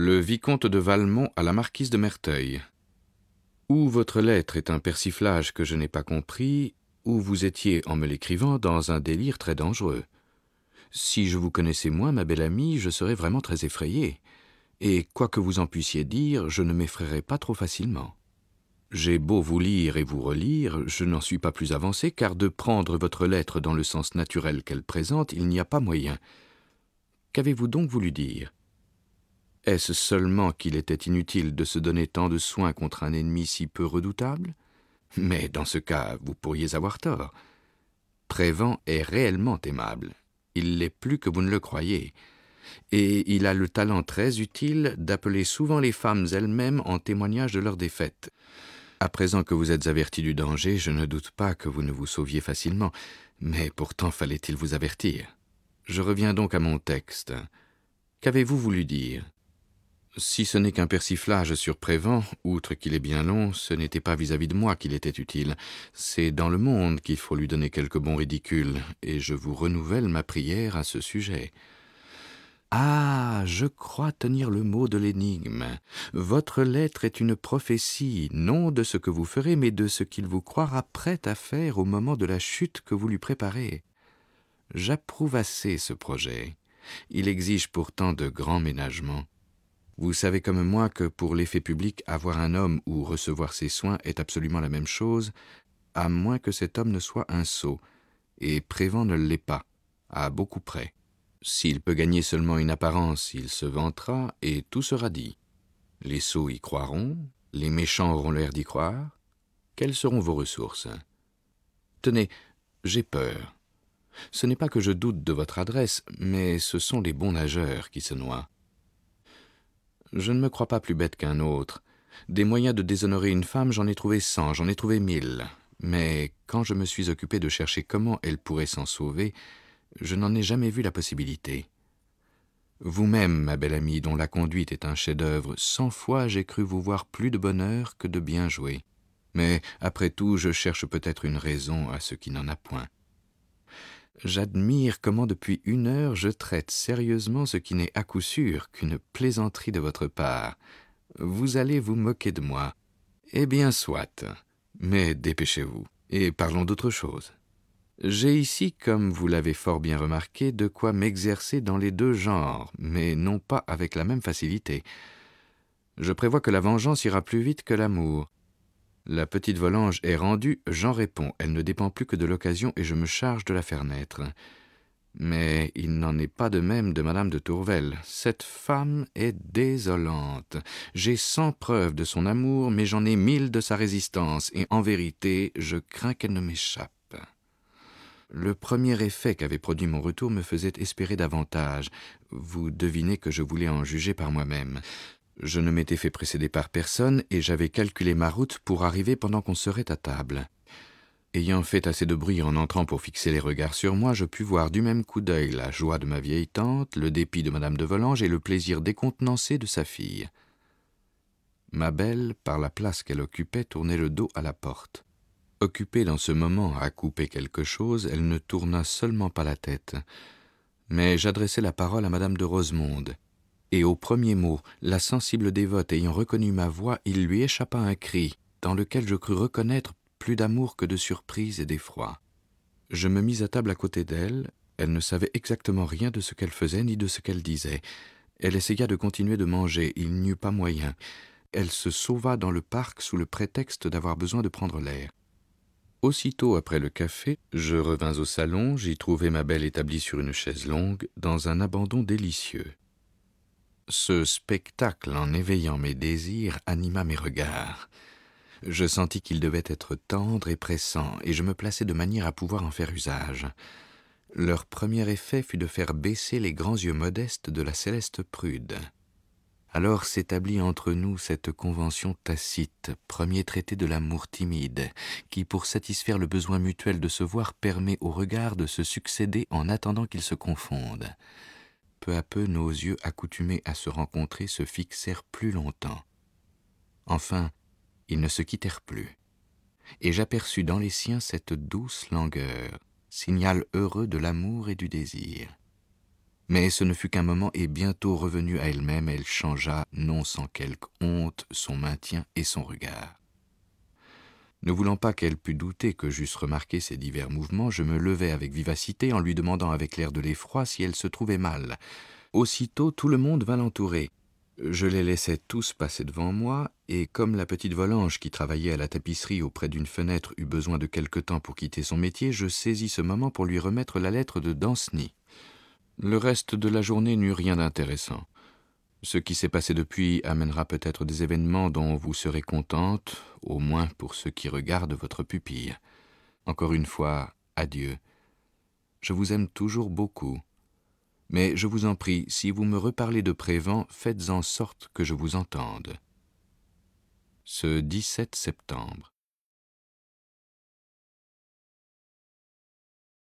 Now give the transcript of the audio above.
Le vicomte de Valmont à la marquise de Merteuil. Ou votre lettre est un persiflage que je n'ai pas compris, ou vous étiez, en me l'écrivant, dans un délire très dangereux. Si je vous connaissais moins, ma belle amie, je serais vraiment très effrayé. Et quoi que vous en puissiez dire, je ne m'effraierais pas trop facilement. J'ai beau vous lire et vous relire, je n'en suis pas plus avancé, car de prendre votre lettre dans le sens naturel qu'elle présente, il n'y a pas moyen. Qu'avez-vous donc voulu dire ? Est-ce seulement qu'il était inutile de se donner tant de soins contre un ennemi si peu redoutable ? Mais dans ce cas, vous pourriez avoir tort. Prévan est réellement aimable. Il l'est plus que vous ne le croyez. Et il a le talent très utile d'appeler souvent les femmes elles-mêmes en témoignage de leur défaite. À présent que vous êtes averti du danger, je ne doute pas que vous ne vous sauviez facilement, mais pourtant fallait-il vous avertir. Je reviens donc à mon texte. Qu'avez-vous voulu dire ? Si ce n'est qu'un persiflage sur Prévan, outre qu'il est bien long, ce n'était pas vis-à-vis de moi qu'il était utile. C'est dans le monde qu'il faut lui donner quelques bons ridicules, et je vous renouvelle ma prière à ce sujet. Ah, je crois tenir le mot de l'énigme. Votre lettre est une prophétie, non de ce que vous ferez, mais de ce qu'il vous croira prêt à faire au moment de la chute que vous lui préparez. J'approuve assez ce projet. Il exige pourtant de grands ménagements. Vous savez comme moi que pour l'effet public, avoir un homme ou recevoir ses soins est absolument la même chose, à moins que cet homme ne soit un sot, et Prévan ne l'est pas, à beaucoup près. S'il peut gagner seulement une apparence, il se vantera, et tout sera dit. Les sots y croiront, les méchants auront l'air d'y croire. Quelles seront vos ressources ? Tenez, j'ai peur. Ce n'est pas que je doute de votre adresse, mais ce sont les bons nageurs qui se noient. Je ne me crois pas plus bête qu'un autre. Des moyens de déshonorer une femme, j'en ai trouvé 100, j'en ai trouvé 1000. Mais quand je me suis occupé de chercher comment elle pourrait s'en sauver, je n'en ai jamais vu la possibilité. Vous-même, ma belle amie, dont la conduite est un chef-d'œuvre, 100 fois j'ai cru vous voir plus de bonheur que de bien jouer. Mais, après tout, je cherche peut-être une raison à ce qui n'en a point. J'admire comment depuis 1 heure je traite sérieusement ce qui n'est à coup sûr qu'une plaisanterie de votre part. Vous allez vous moquer de moi. Eh bien, soit. Mais dépêchez-vous, et parlons d'autre chose. J'ai ici, comme vous l'avez fort bien remarqué, de quoi m'exercer dans les 2 genres, mais non pas avec la même facilité. Je prévois que la vengeance ira plus vite que l'amour. La petite Volanges est rendue, j'en réponds. Elle ne dépend plus que de l'occasion et je me charge de la faire naître. Mais il n'en est pas de même de Madame de Tourvel. Cette femme est désolante. J'ai 100 preuves de son amour, mais j'en ai 1000 de sa résistance, et en vérité, je crains qu'elle ne m'échappe. Le premier effet qu'avait produit mon retour me faisait espérer davantage. Vous devinez que je voulais en juger par moi-même. Je ne m'étais fait précéder par personne et j'avais calculé ma route pour arriver pendant qu'on serait à table. Ayant fait assez de bruit en entrant pour fixer les regards sur moi, je pus voir du même coup d'œil la joie de ma vieille tante, le dépit de Madame de Volanges et le plaisir décontenancé de sa fille. Ma belle, par la place qu'elle occupait, tournait le dos à la porte. Occupée dans ce moment à couper quelque chose, elle ne tourna seulement pas la tête. Mais j'adressai la parole à Madame de Rosemonde. Et au premier mot, la sensible dévote ayant reconnu ma voix, il lui échappa un cri, dans lequel je crus reconnaître plus d'amour que de surprise et d'effroi. Je me mis à table à côté d'elle. Elle ne savait exactement rien de ce qu'elle faisait ni de ce qu'elle disait. Elle essaya de continuer de manger, il n'y eut pas moyen. Elle se sauva dans le parc sous le prétexte d'avoir besoin de prendre l'air. Aussitôt après le café, je revins au salon, j'y trouvai ma belle établie sur une chaise longue, dans un abandon délicieux. Ce spectacle, en éveillant mes désirs, anima mes regards. Je sentis qu'il devait être tendre et pressant, et je me plaçai de manière à pouvoir en faire usage. Leur premier effet fut de faire baisser les grands yeux modestes de la céleste prude. Alors s'établit entre nous cette convention tacite, premier traité de l'amour timide, qui, pour satisfaire le besoin mutuel de se voir, permet aux regards de se succéder en attendant qu'ils se confondent. Peu à peu, nos yeux accoutumés à se rencontrer se fixèrent plus longtemps. Enfin, ils ne se quittèrent plus, et j'aperçus dans les siens cette douce langueur, signal heureux de l'amour et du désir. Mais ce ne fut qu'un moment, et bientôt revenue à elle-même, elle changea, non sans quelque honte, son maintien et son regard. Ne voulant pas qu'elle pût douter que j'eusse remarqué ces divers mouvements, je me levai avec vivacité en lui demandant avec l'air de l'effroi si elle se trouvait mal. Aussitôt, tout le monde vint l'entourer. Je les laissai tous passer devant moi, et comme la petite Volange qui travaillait à la tapisserie auprès d'une fenêtre eut besoin de quelque temps pour quitter son métier, je saisis ce moment pour lui remettre la lettre de Danceny. Le reste de la journée n'eut rien d'intéressant. Ce qui s'est passé depuis amènera peut-être des événements dont vous serez contente, au moins pour ce qui regarde votre pupille. Encore une fois, adieu. Je vous aime toujours beaucoup. Mais je vous en prie, si vous me reparlez de Prévan, faites en sorte que je vous entende. Ce 17 septembre.